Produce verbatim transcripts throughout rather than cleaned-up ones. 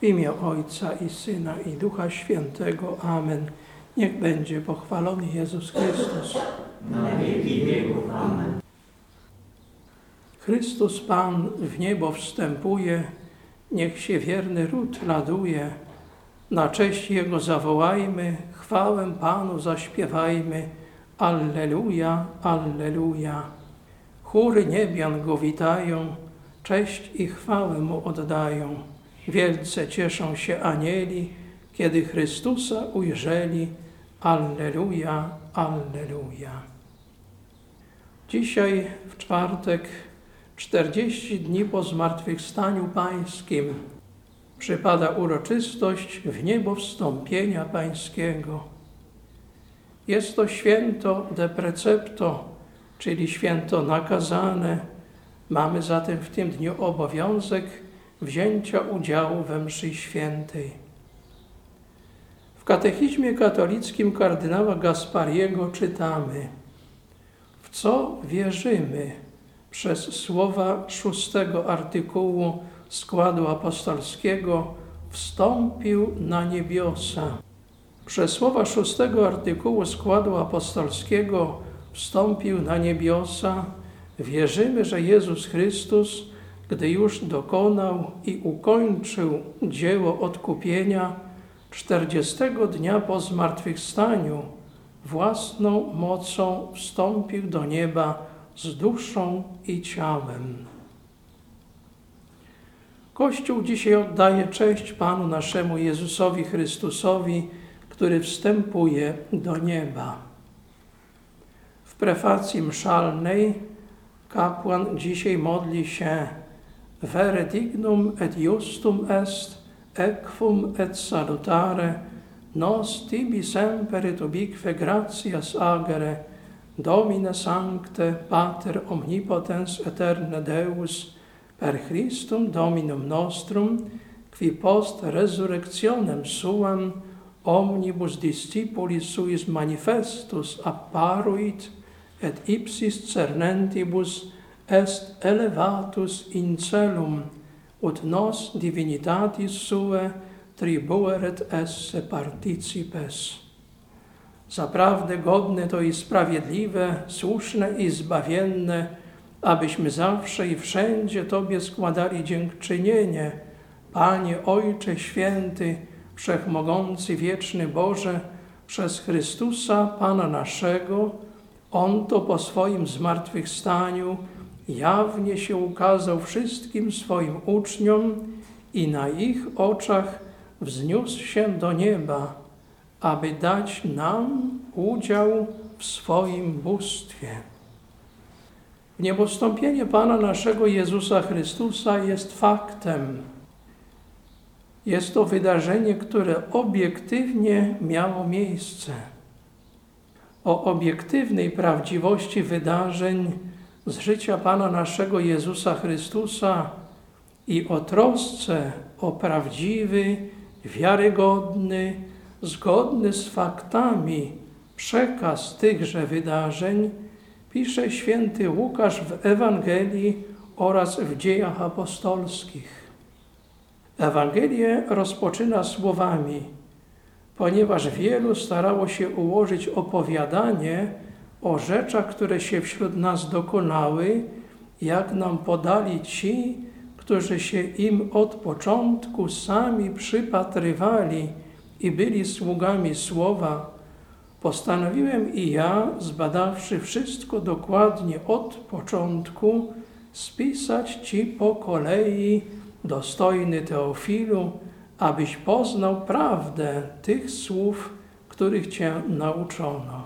W imię Ojca i Syna i Ducha Świętego. Amen. Niech będzie pochwalony Jezus Chrystus. Na wieki wieków. Amen. Chrystus Pan w niebo wstępuje, niech się wierny ród raduje. Na cześć Jego zawołajmy, chwałę Panu zaśpiewajmy. Alleluja, alleluja. Chóry niebian Go witają, cześć i chwałę Mu oddają. Wielce cieszą się anieli, kiedy Chrystusa ujrzeli. Alleluja, alleluja. Dzisiaj w czwartek, czterdzieści dni po zmartwychwstaniu Pańskim, przypada uroczystość w niebo wstąpienia Pańskiego. Jest to święto de precepto, czyli święto nakazane. Mamy zatem w tym dniu obowiązek wzięcia udziału we mszy świętej. W katechizmie katolickim kardynała Gaspariego czytamy: w co wierzymy przez słowa szóstego artykułu składu apostolskiego wstąpił na niebiosa. Przez słowa szóstego artykułu składu apostolskiego wstąpił na niebiosa wierzymy, że Jezus Chrystus, gdy już dokonał i ukończył dzieło odkupienia, czterdziestego dnia po zmartwychwstaniu własną mocą wstąpił do nieba z duszą i ciałem. Kościół dzisiaj oddaje cześć Panu naszemu Jezusowi Chrystusowi, który wstępuje do nieba. W prefacji mszalnej kapłan dzisiaj modli się: Vere dignum et justum est, equum et salutare, nos tibi semper et ubique gratias agere, Domine sancte, Pater omnipotens eterne Deus, per Christum Dominum nostrum, qui post resurrectionem suam, omnibus discipulis suis manifestus apparuit, et ipsis cernentibus est elevatus in celum, ut nos divinitatis sue tribueret esse participes. Zaprawdę godne to i sprawiedliwe, słuszne i zbawienne, abyśmy zawsze i wszędzie Tobie składali dziękczynienie, Panie Ojcze Święty, Wszechmogący, Wieczny Boże, przez Chrystusa Pana naszego. On to po swoim zmartwychwstaniu jawnie się ukazał wszystkim swoim uczniom i na ich oczach wzniósł się do nieba, aby dać nam udział w swoim bóstwie. Wniebowstąpienie Pana naszego Jezusa Chrystusa jest faktem. Jest to wydarzenie, które obiektywnie miało miejsce. O obiektywnej prawdziwości wydarzeń z życia Pana naszego Jezusa Chrystusa i o trosce o prawdziwy, wiarygodny, zgodny z faktami przekaz tychże wydarzeń pisze święty Łukasz w Ewangelii oraz w Dziejach Apostolskich. Ewangelię rozpoczyna słowami: ponieważ wielu starało się ułożyć opowiadanie o rzeczach, które się wśród nas dokonały, jak nam podali ci, którzy się im od początku sami przypatrywali i byli sługami słowa, postanowiłem i ja, zbadawszy wszystko dokładnie od początku, spisać ci po kolei, dostojny Teofilu, abyś poznał prawdę tych słów, których cię nauczono.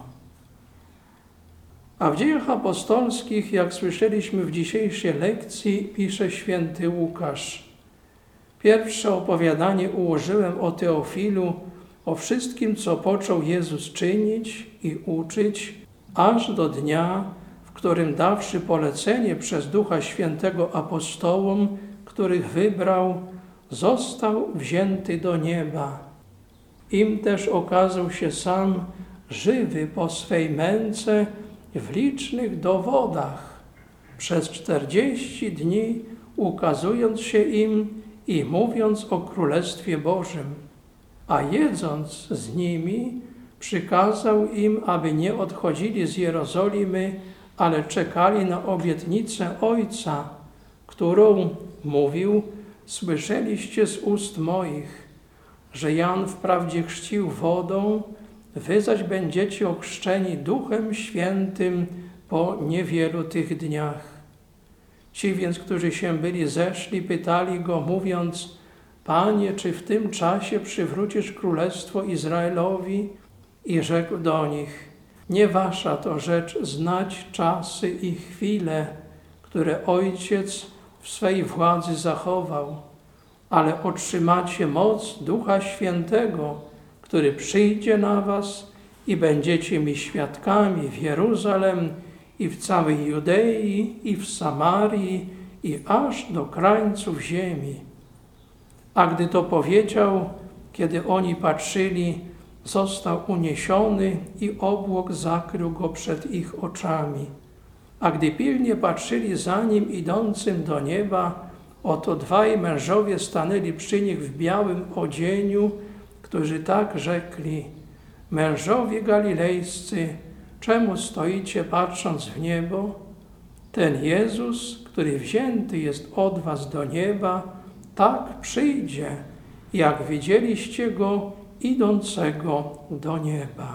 A w Dziejach Apostolskich, jak słyszeliśmy w dzisiejszej lekcji, pisze święty Łukasz: pierwsze opowiadanie ułożyłem o Teofilu, o wszystkim, co począł Jezus czynić i uczyć, aż do dnia, w którym dawszy polecenie przez Ducha Świętego apostołom, których wybrał, został wzięty do nieba. Im też okazał się sam żywy po swej męce w licznych dowodach, przez czterdzieści dni ukazując się im i mówiąc o Królestwie Bożym. A jedząc z nimi, przykazał im, aby nie odchodzili z Jerozolimy, ale czekali na obietnicę Ojca, którą, mówił, słyszeliście z ust moich, że Jan wprawdzie chrzcił wodą, wy zaś będziecie ochrzczeni Duchem Świętym po niewielu tych dniach. Ci więc, którzy się byli zeszli, pytali go, mówiąc, Panie, czy w tym czasie przywrócisz królestwo Izraelowi? I rzekł do nich, nie wasza to rzecz znać czasy i chwile, które Ojciec w swej władzy zachował, ale otrzymacie moc Ducha Świętego, który przyjdzie na was i będziecie mi świadkami w Jeruzalem i w całej Judei i w Samarii i aż do krańców ziemi. A gdy to powiedział, kiedy oni patrzyli, został uniesiony i obłok zakrył go przed ich oczami. A gdy pilnie patrzyli za nim idącym do nieba, oto dwaj mężowie stanęli przy nich w białym odzieniu, którzy tak rzekli, mężowie galilejscy, czemu stoicie patrząc w niebo? Ten Jezus, który wzięty jest od was do nieba, tak przyjdzie, jak widzieliście Go idącego do nieba.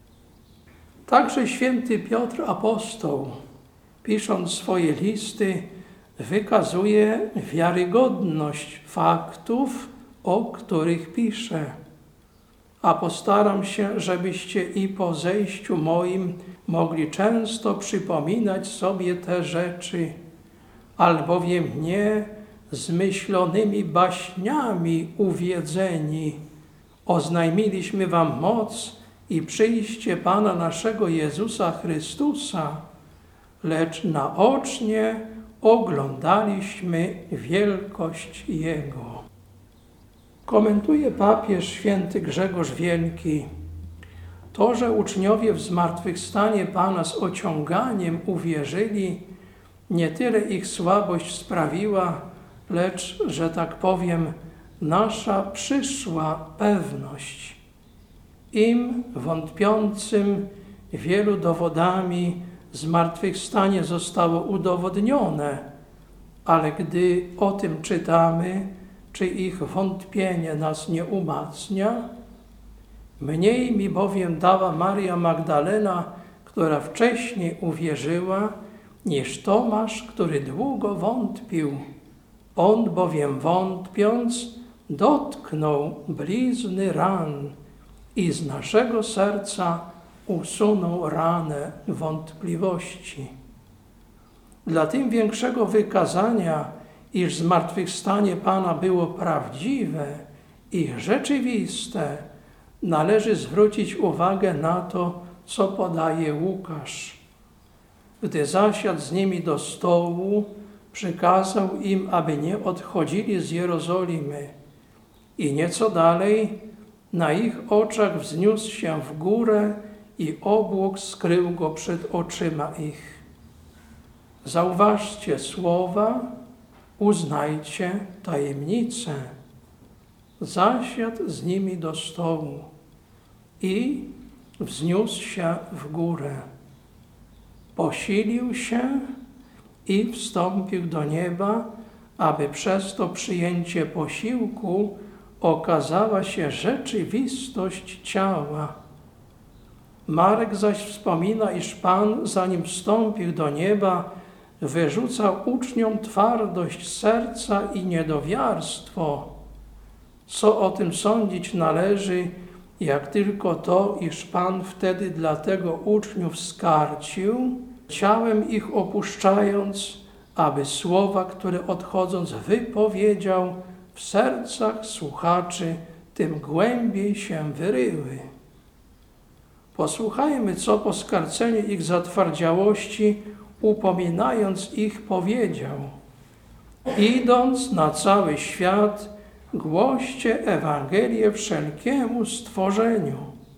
Także święty Piotr apostoł, pisząc swoje listy, wykazuje wiarygodność faktów, o których pisze. A postaram się, żebyście i po zejściu moim mogli często przypominać sobie te rzeczy, albowiem nie zmyślonymi baśniami uwiedzeni oznajmiliśmy wam moc i przyjście Pana naszego Jezusa Chrystusa, lecz naocznie oglądaliśmy wielkość Jego. Komentuje papież święty Grzegorz Wielki. To, że uczniowie w zmartwychwstanie Pana z ociąganiem uwierzyli, nie tyle ich słabość sprawiła, lecz, że tak powiem, nasza przyszła pewność. Im wątpiącym wielu dowodami zmartwychwstanie zostało udowodnione, ale gdy o tym czytamy, czy ich wątpienie nas nie umacnia? Mniej mi bowiem dała Maria Magdalena, która wcześniej uwierzyła, niż Tomasz, który długo wątpił. On bowiem wątpiąc, dotknął blizny ran i z naszego serca usunął ranę wątpliwości. Dla tym większego wykazania, iż zmartwychwstanie Pana było prawdziwe i rzeczywiste, należy zwrócić uwagę na to, co podaje Łukasz. Gdy zasiadł z nimi do stołu, przykazał im, aby nie odchodzili z Jerozolimy. I nieco dalej, na ich oczach wzniósł się w górę i obłok skrył go przed oczyma ich. Zauważcie słowa, uznajcie tajemnicę. Zasiadł z nimi do stołu i wzniósł się w górę. Posilił się i wstąpił do nieba, aby przez to przyjęcie posiłku okazała się rzeczywistość ciała. Marek zaś wspomina, iż Pan, zanim wstąpił do nieba, wyrzucał uczniom twardość serca i niedowiarstwo. Co o tym sądzić należy, jak tylko to, iż Pan wtedy dlatego uczniów skarcił, ciałem ich opuszczając, aby słowa, które odchodząc wypowiedział, w sercach słuchaczy tym głębiej się wyryły. Posłuchajmy, co po skarceniu ich zatwardziałości, upominając ich, powiedział: idąc na cały świat, głoście Ewangelię wszelkiemu stworzeniu.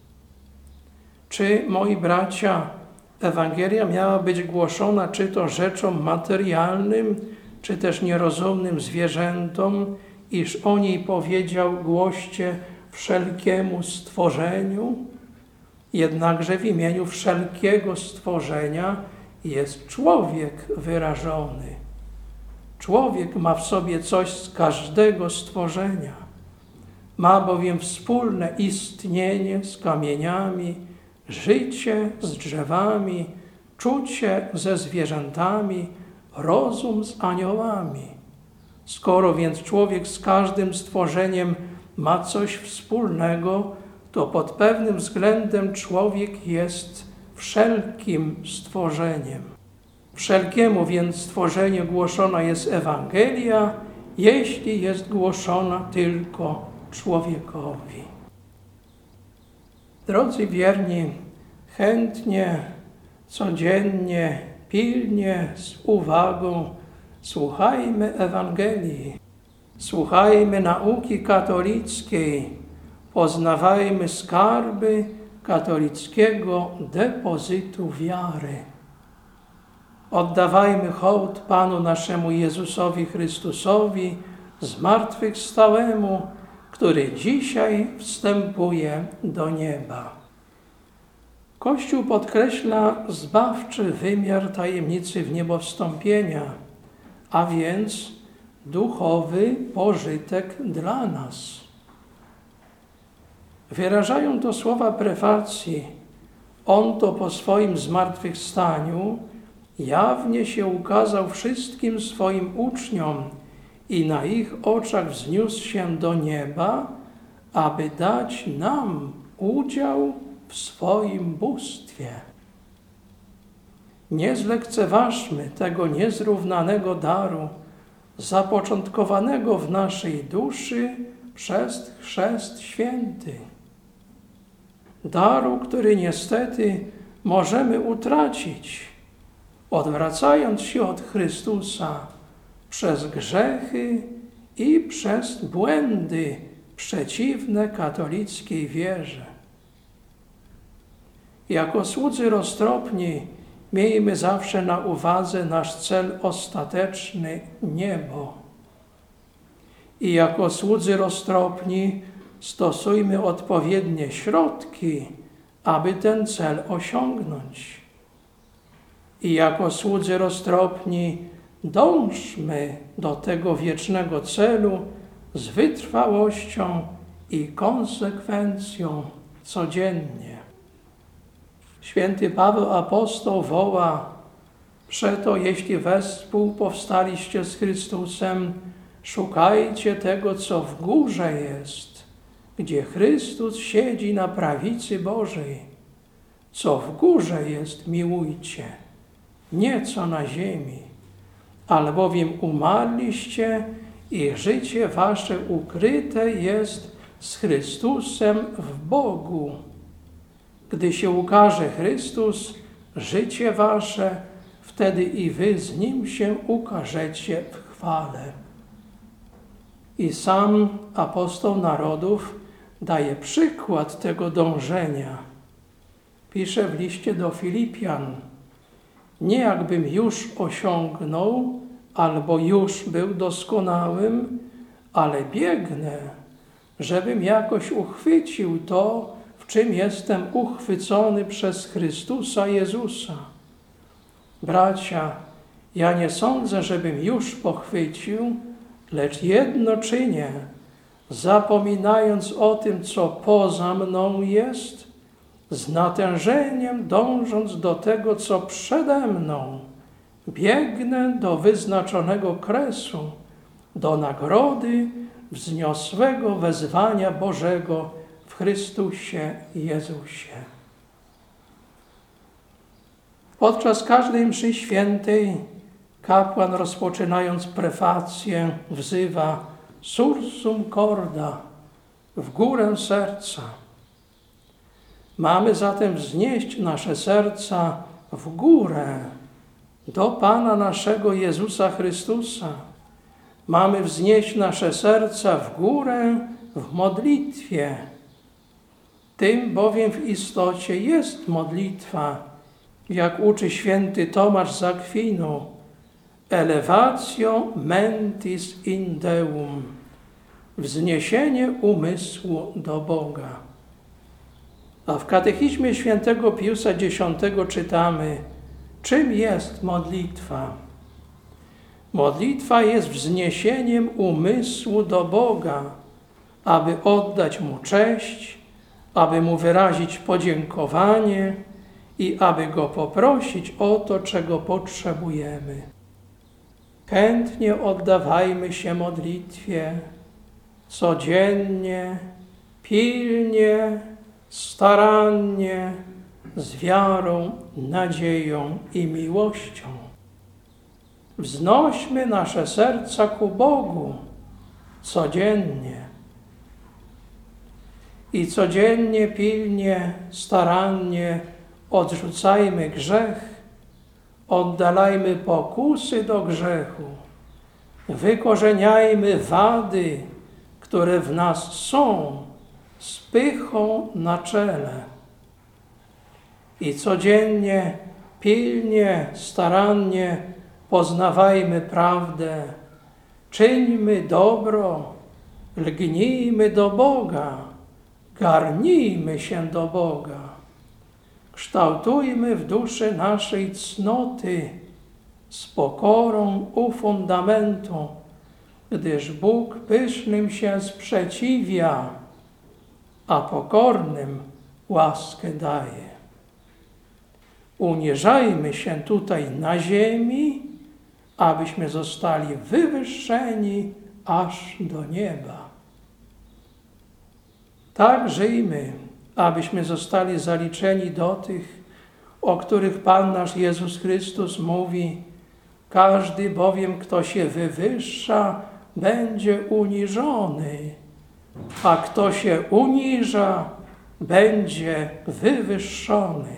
Czy, moi bracia, Ewangelia miała być głoszona czy to rzeczom materialnym, czy też nierozumnym zwierzętom iż o niej powiedział: głoście wszelkiemu stworzeniu. Jednakże w imieniu wszelkiego stworzenia jest człowiek wyrażony. Człowiek ma w sobie coś z każdego stworzenia. Ma bowiem wspólne istnienie z kamieniami, życie z drzewami, czucie ze zwierzętami, rozum z aniołami. Skoro więc człowiek z każdym stworzeniem ma coś wspólnego, to pod pewnym względem człowiek jest wszelkim stworzeniem. Wszelkiemu więc stworzeniu głoszona jest Ewangelia, jeśli jest głoszona tylko człowiekowi. Drodzy wierni, chętnie, codziennie, pilnie, z uwagą słuchajmy Ewangelii, słuchajmy nauki katolickiej, poznawajmy skarby katolickiego depozytu wiary. Oddawajmy hołd Panu naszemu Jezusowi Chrystusowi, zmartwychwstałemu, który dzisiaj wstępuje do nieba. Kościół podkreśla zbawczy wymiar tajemnicy wniebowstąpienia, a więc duchowy pożytek dla nas. Wyrażają to słowa prefacji. On to po swoim zmartwychwstaniu jawnie się ukazał wszystkim swoim uczniom i na ich oczach wzniósł się do nieba, aby dać nam udział w swoim bóstwie. Nie zlekceważmy tego niezrównanego daru, zapoczątkowanego w naszej duszy przez Chrzest Święty. Daru, który niestety możemy utracić, odwracając się od Chrystusa przez grzechy i przez błędy przeciwne katolickiej wierze. Jako słudzy roztropni miejmy zawsze na uwadze nasz cel ostateczny – niebo. I jako słudzy roztropni stosujmy odpowiednie środki, aby ten cel osiągnąć. I jako słudzy roztropni dążmy do tego wiecznego celu z wytrwałością i konsekwencją codziennie. Święty Paweł apostoł woła: przeto jeśli wespół powstaliście z Chrystusem, szukajcie tego, co w górze jest, gdzie Chrystus siedzi na prawicy Bożej. Co w górze jest, miłujcie, nie co na ziemi, albowiem umarliście i życie wasze ukryte jest z Chrystusem w Bogu. Gdy się ukaże Chrystus, życie wasze, wtedy i wy z Nim się ukażecie w chwale. I sam apostoł narodów daje przykład tego dążenia. Pisze w liście do Filipian: nie jakbym już osiągnął, albo już był doskonałym, ale biegnę, żebym jakoś uchwycił to, w czym jestem uchwycony przez Chrystusa Jezusa. Bracia, ja nie sądzę, żebym już pochwycił, lecz jedno czynię, zapominając o tym, co poza mną jest, z natężeniem dążąc do tego, co przede mną, biegnę do wyznaczonego kresu, do nagrody wzniosłego wezwania Bożego w Chrystusie Jezusie. Podczas każdej mszy świętej kapłan, rozpoczynając prefację, wzywa sursum corda, w górę serca. Mamy zatem wznieść nasze serca w górę, do Pana naszego Jezusa Chrystusa. Mamy wznieść nasze serca w górę w modlitwie. Tym bowiem w istocie jest modlitwa, jak uczy święty Tomasz z Akwinu: elevatio mentis in Deum, wzniesienie umysłu do Boga. A w Katechizmie świętego Piusa X czytamy, czym jest modlitwa. Modlitwa jest wzniesieniem umysłu do Boga, aby oddać Mu cześć, aby Mu wyrazić podziękowanie i aby Go poprosić o to, czego potrzebujemy. Chętnie oddawajmy się modlitwie, codziennie, pilnie, starannie, z wiarą, nadzieją i miłością. Wznośmy nasze serca ku Bogu codziennie. I codziennie, pilnie, starannie odrzucajmy grzech, oddalajmy pokusy do grzechu, wykorzeniajmy wady, które w nas są, z pychą na czele. I codziennie, pilnie, starannie poznawajmy prawdę, czyńmy dobro, lgnijmy do Boga, garnijmy się do Boga. Kształtujmy w duszy naszej cnoty z pokorą u fundamentu, gdyż Bóg pysznym się sprzeciwia, a pokornym łaskę daje. Uniżajmy się tutaj na ziemi, abyśmy zostali wywyższeni aż do nieba. Tak żyjmy, abyśmy zostali zaliczeni do tych, o których Pan nasz Jezus Chrystus mówi: każdy bowiem, kto się wywyższa, będzie uniżony, a kto się uniża, będzie wywyższony.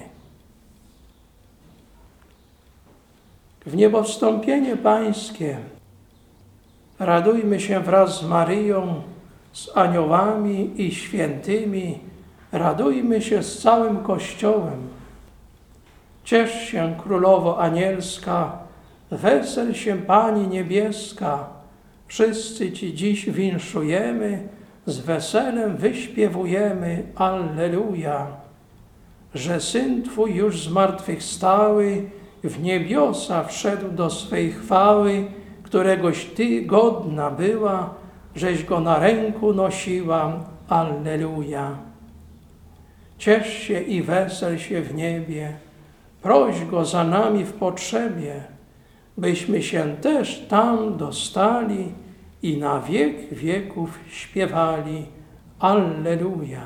W niebowstąpienie Pańskie radujmy się wraz z Maryją, z aniołami i świętymi, radujmy się z całym Kościołem. Ciesz się, Królowo Anielska, wesel się, Pani Niebieska, wszyscy Ci dziś winszujemy, z weselem wyśpiewujemy Alleluja, że Syn Twój już zmartwychwstały, w niebiosa wszedł do swej chwały, któregoś Ty godna była, żeś Go na ręku nosiła. Alleluja. Ciesz się i wesel się w niebie, proś Go za nami w potrzebie, byśmy się też tam dostali i na wiek wieków śpiewali. Alleluja.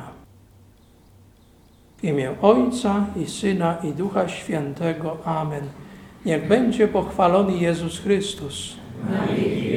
W imię Ojca i Syna i Ducha Świętego. Amen. Niech będzie pochwalony Jezus Chrystus. Na wieki